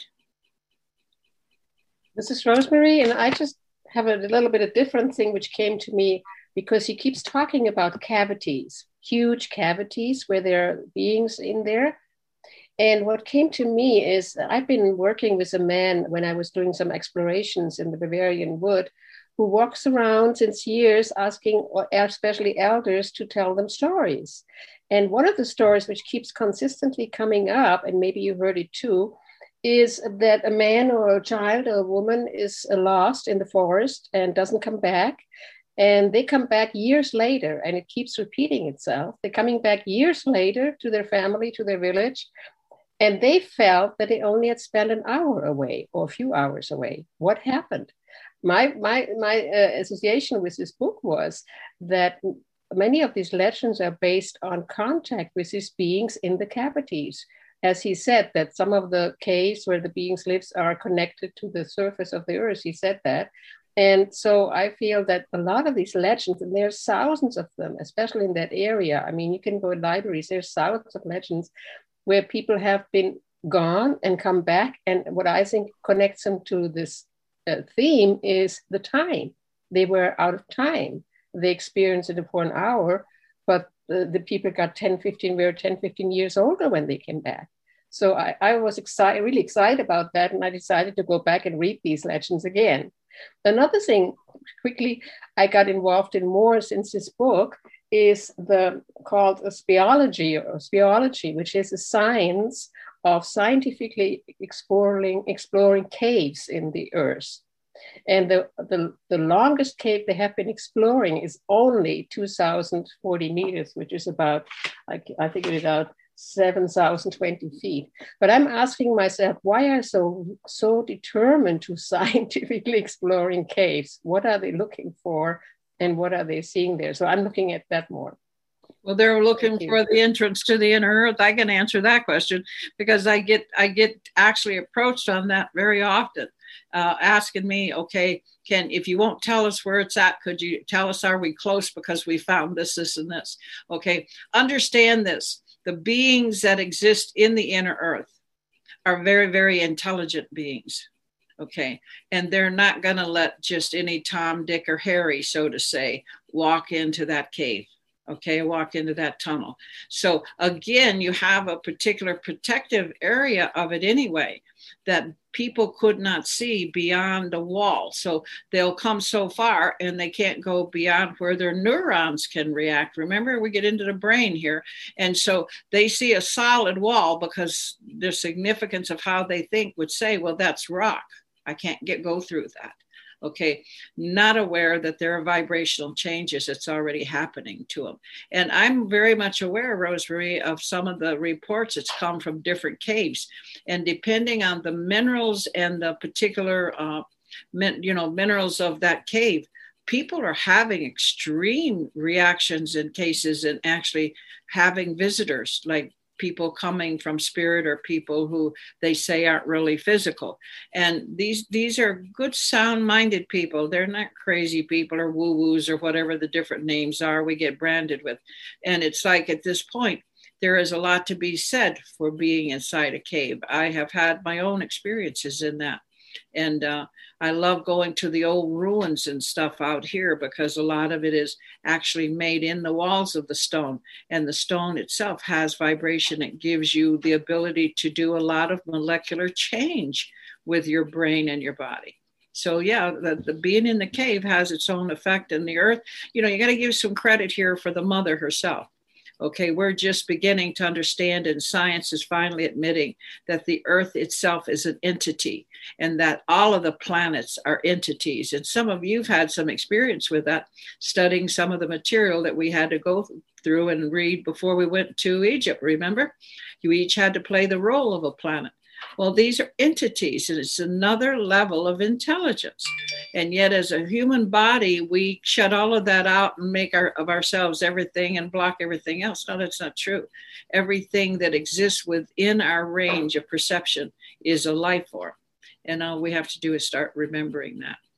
This is Rosemary, and I just have a little bit of different thing which came to me because he keeps talking about cavities, huge cavities where there are beings in there. And what came to me is that I've been working with a man when I was doing some explorations in the Bavarian wood who walks around since years asking, especially elders, to tell them stories. And one of the stories which keeps consistently coming up, and maybe you heard it too, is that a man or a child or a woman is lost in the forest and doesn't come back. And they come back years later, and it keeps repeating itself. They're coming back years later to their family, to their village, and they felt that they only had spent an hour away or a few hours away. What happened? My, my, my uh, association with this book was that many of these legends are based on contact with these beings in the cavities. As he said, that some of the caves where the beings live are connected to the surface of the earth. He said that. And so I feel that a lot of these legends, and there's thousands of them, especially in that area. I mean, you can go to libraries, there's thousands of legends where people have been gone and come back. And what I think connects them to this uh, theme is the time. They were out of time. They experienced it for an hour, but the, the people got ten, fifteen, we were ten, fifteen years older when they came back. So I, I was excited, really excited about that. And I decided to go back and read these legends again. Another thing, quickly, I got involved in more since this book is the called speology or speology, which is a science of scientifically exploring exploring caves in the earth. And the, the, the longest cave they have been exploring is only two thousand forty meters, which is about, I, I think it is about seven thousand twenty feet. But I'm asking myself, why are so so determined to scientifically exploring caves? What are they looking for and what are they seeing there? So I'm looking at that more. Well, they're looking for the entrance to the inner earth. I can answer that question because I get I get actually approached on that very often, uh, asking me, okay, Ken, if you won't tell us where it's at, could you tell us, are we close because we found this, this, and this? Okay, understand this. The beings that exist in the inner earth are very, very intelligent beings. Okay, and they're not going to let just any Tom, Dick, or Harry, so to say, walk into that cave. Okay, walk into that tunnel. So again, you have a particular protective area of it anyway that people could not see beyond a wall. So they'll come so far and they can't go beyond where their neurons can react. Remember, we get into the brain here. And so they see a solid wall because the significance of how they think would say, well, that's rock. I can't get go through that. Okay, not aware that there are vibrational changes that's already happening to them. And I'm very much aware, Rosemary, of some of the reports that's come from different caves. And depending on the minerals and the particular, uh, min- you know, minerals of that cave, people are having extreme reactions in cases and actually having visitors like people coming from spirit or people who they say aren't really physical. And these these are good, sound-minded people. They're not crazy people or woo-woos or whatever the different names are we get branded with. And it's like at this point, there is a lot to be said for being inside a cave. I have had my own experiences in that. And uh, I love going to the old ruins and stuff out here because a lot of it is actually made in the walls of the stone. And the stone itself has vibration. It gives you the ability to do a lot of molecular change with your brain and your body. So yeah, the, the being in the cave has its own effect in the earth. You know, you got to give some credit here for the mother herself. Okay, we're just beginning to understand, and science is finally admitting that the earth itself is an entity and that all of the planets are entities. And some of you've had some experience with that, studying some of the material that we had to go through and read before we went to Egypt. Remember, you each had to play the role of a planet. Well, these are entities, and it's another level of intelligence. And yet, as a human body, we shut all of that out and make our, of ourselves everything and block everything else. No, that's not true. Everything that exists within our range of perception is a life form. And all we have to do is start remembering that.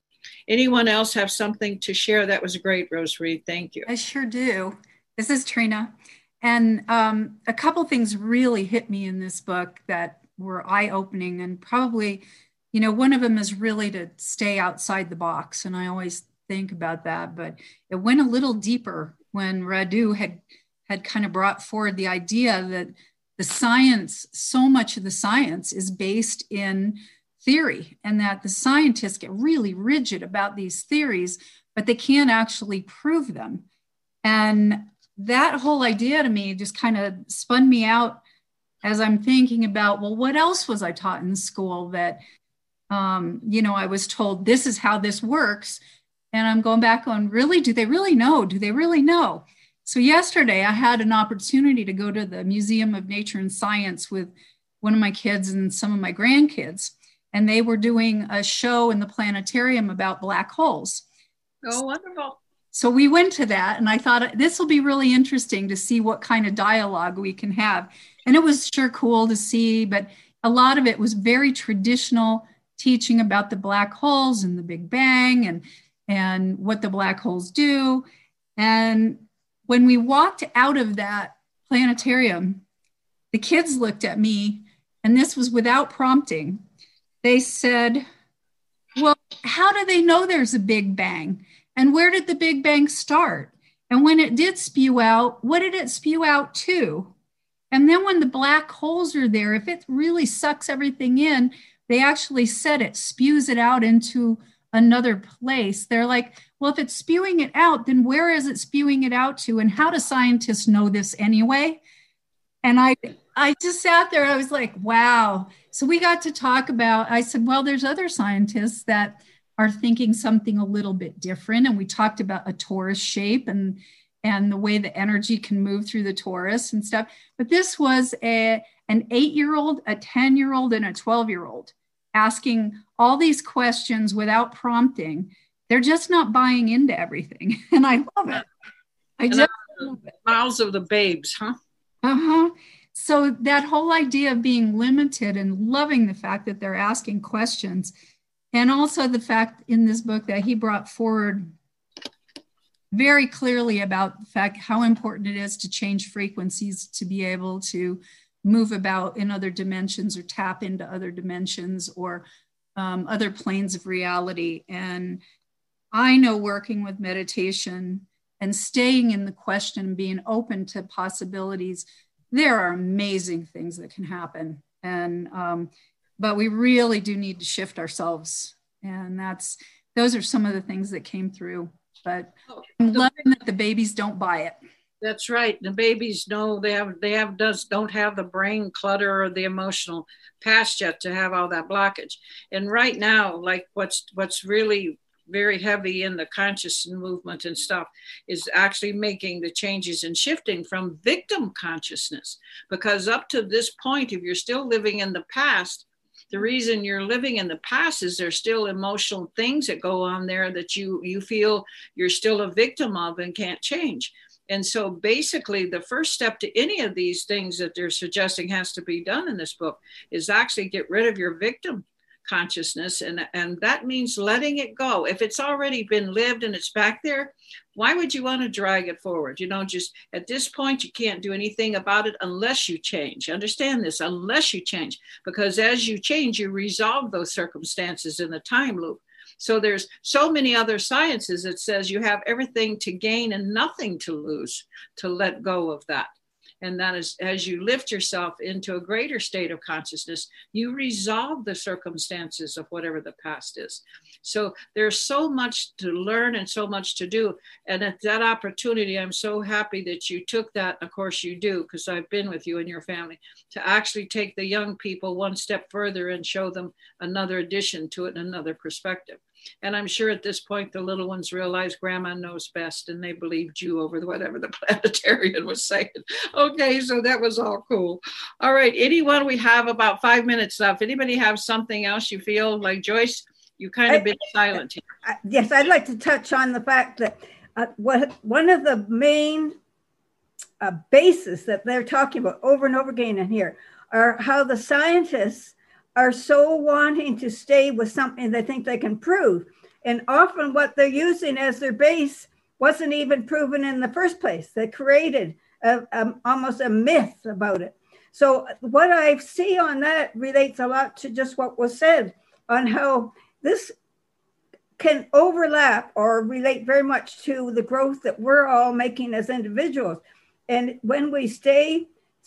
Anyone else have something to share? That was great, Rosemarie. Thank you. I sure do. This is Trina. And um, a couple things really hit me in this book that were eye-opening, and probably, you know, one of them is really to stay outside the box. And I always think about that, but it went a little deeper when Radu had, had kind of brought forward the idea that the science, so much of the science is based in theory, and that the scientists get really rigid about these theories, but they can't actually prove them. And that whole idea to me just kind of spun me out as I'm thinking about, well, what else was I taught in school that, um, you know, I was told this is how this works. And I'm going back on, really, do they really know? Do they really know? So yesterday I had an opportunity to go to the Museum of Nature and Science with one of my kids and some of my grandkids. And they were doing a show in the planetarium about black holes. Oh, wonderful. So we went to that, and I thought this will be really interesting to see what kind of dialogue we can have. And it was sure cool to see, but a lot of it was very traditional teaching about the black holes and the Big Bang and, and what the black holes do. And when we walked out of that planetarium, the kids looked at me, and this was without prompting. They said, well, how do they know there's a Big Bang? And where did the Big Bang start? And when it did spew out, what did it spew out to? And then when the black holes are there, if it really sucks everything in, they actually said it spews it out into another place. They're like, well, if it's spewing it out, then where is it spewing it out to? And how do scientists know this anyway? And I, I just sat there, I was like, wow. So we got to talk about, I said, well, there's other scientists that are thinking something a little bit different. And we talked about a torus shape and, and the way the energy can move through the torus and stuff. But this was a, an eight-year-old, a ten-year-old, and a twelve-year-old asking all these questions without prompting. They're just not buying into everything. And I love it. I and just love it. Mouths of the babes, huh? Uh-huh. So that whole idea of being limited and loving the fact that they're asking questions, and also the fact in this book that he brought forward very clearly about the fact how important it is to change frequencies to be able to move about in other dimensions or tap into other dimensions or um, other planes of reality. And I know working with meditation and staying in the question and being open to possibilities, there are amazing things that can happen. And, um, but we really do need to shift ourselves. And that's, those are some of the things that came through, but I'm loving that the babies don't buy it. That's right. The babies know they have, they have, does, don't have the brain clutter or the emotional past yet to have all that blockage. And right now, like what's, what's really very heavy in the conscious movement and stuff is actually making the changes and shifting from victim consciousness, because up to this point, if you're still living in the past, the reason you're living in the past is there's still emotional things that go on there that you, you feel you're still a victim of and can't change. And so basically the first step to any of these things that they're suggesting has to be done in this book is actually get rid of your victim consciousness. And, and that means letting it go. If it's already been lived and it's back there, why would you want to drag it forward? You know, just at this point, you can't do anything about it unless you change. Understand this, unless you change, because as you change, you resolve those circumstances in the time loop. So there's so many other sciences that says you have everything to gain and nothing to lose to let go of that. And that is, as you lift yourself into a greater state of consciousness, you resolve the circumstances of whatever the past is. So there's so much to learn and so much to do. And at that opportunity, I'm so happy that you took that. Of course you do, because I've been with you and your family, to actually take the young people one step further and show them another addition to it and another perspective. And I'm sure at this point, the little ones realize Grandma knows best, and they believed you over whatever the planetarian was saying. Okay, so that was all cool. All right, anyone, we have about five minutes left. Anybody have something else you feel like, Joyce, you kind of been silent here. I, yes, I'd like to touch on the fact that uh, what one of the main uh, bases that they're talking about over and over again in here are how the scientists are so wanting to stay with something they think they can prove. And often what they're using as their base wasn't even proven in the first place. They created a, a, almost a myth about it. So what I see on that relates a lot to just what was said on how this can overlap or relate very much to the growth that we're all making as individuals. And when we stay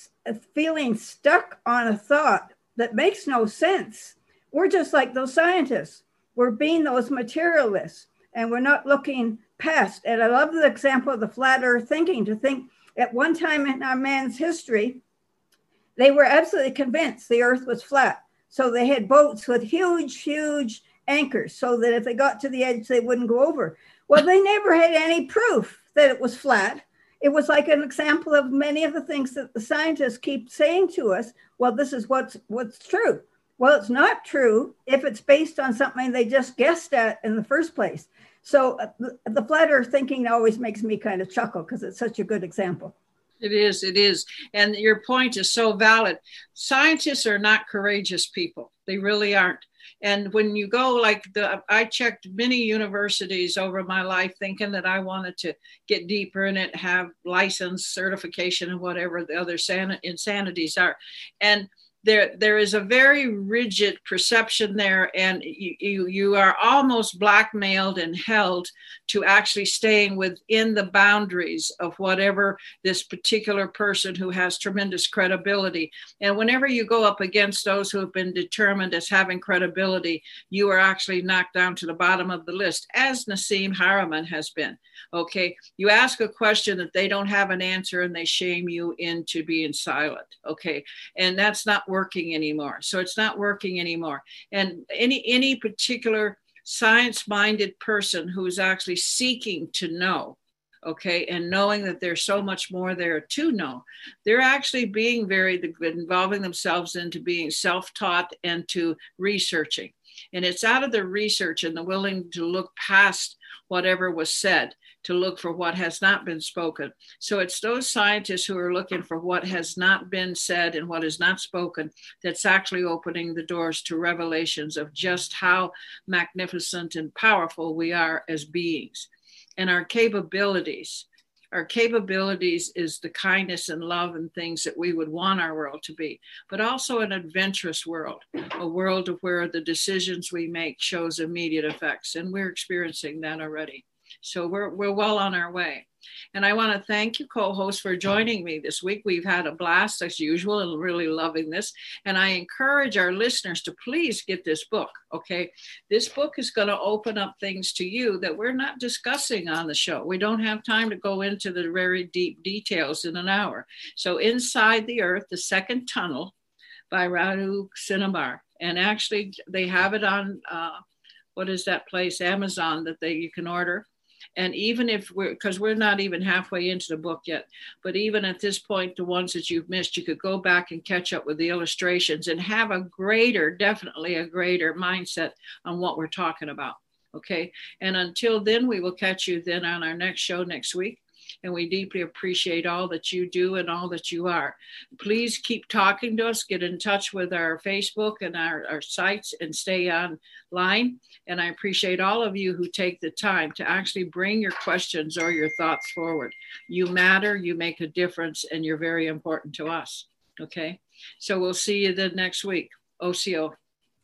feeling stuck on a thought that makes no sense, we're just like those scientists. We're being those materialists, and we're not looking past. And I love the example of the flat earth thinking, to think at one time in our man's history, they were absolutely convinced the earth was flat. So they had boats with huge, huge anchors so that if they got to the edge, they wouldn't go over. Well, they never had any proof that it was flat. It was like an example of many of the things that the scientists keep saying to us. Well, this is what's what's true. Well, it's not true if it's based on something they just guessed at in the first place. So uh, the, the flat earth thinking always makes me kind of chuckle because it's such a good example. It is, it is. And your point is so valid. Scientists are not courageous people. They really aren't. And when you go like the, I checked many universities over my life thinking that I wanted to get deeper in it, have license, certification, and whatever the other san- insanities are. And There, there is a very rigid perception there, and you, you, you are almost blackmailed and held to actually staying within the boundaries of whatever this particular person who has tremendous credibility. And whenever you go up against those who have been determined as having credibility, you are actually knocked down to the bottom of the list, as Nassim Haramein has been. Okay, you ask a question that they don't have an answer, and they shame you into being silent. Okay, and that's not working anymore. So it's not working anymore. And any any particular science-minded person who's actually seeking to know, okay, and knowing that there's so much more there to know, they're actually being very, involving themselves into being self-taught and to researching. And it's out of the research and the willing to look past whatever was said, to look for what has not been spoken. So it's those scientists who are looking for what has not been said and what is not spoken that's actually opening the doors to revelations of just how magnificent and powerful we are as beings. And our capabilities, our capabilities is the kindness and love and things that we would want our world to be, but also an adventurous world, a world of where the decisions we make shows immediate effects. And we're experiencing that already. So we're we're well on our way. And I want to thank you, co-host, for joining me this week. We've had a blast as usual and really loving this. And I encourage our listeners to please get this book, okay? This book is going to open up things to you that we're not discussing on the show. We don't have time to go into the very deep details in an hour. So Inside the Earth, The Second Tunnel by Radu Sinamar. And actually, they have it on, uh, what is that place, Amazon, that they you can order. And even if we're, because we're not even halfway into the book yet, but even at this point, the ones that you've missed, you could go back and catch up with the illustrations and have a greater, definitely a greater mindset on what we're talking about. Okay. And until then, we will catch you then on our next show next week. And we deeply appreciate all that you do and all that you are. Please keep talking to us. Get in touch with our Facebook and our, our sites and stay online. And I appreciate all of you who take the time to actually bring your questions or your thoughts forward. You matter, you make a difference, and you're very important to us. Okay? So we'll see you then next week. O C O.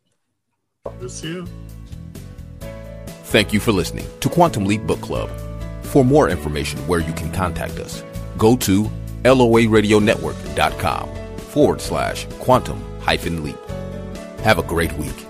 O C O. Thank you for listening to Quantum Leap Book Club. For more information where you can contact us, go to loaradionetwork.com forward slash quantum hyphen leap. Have a great week.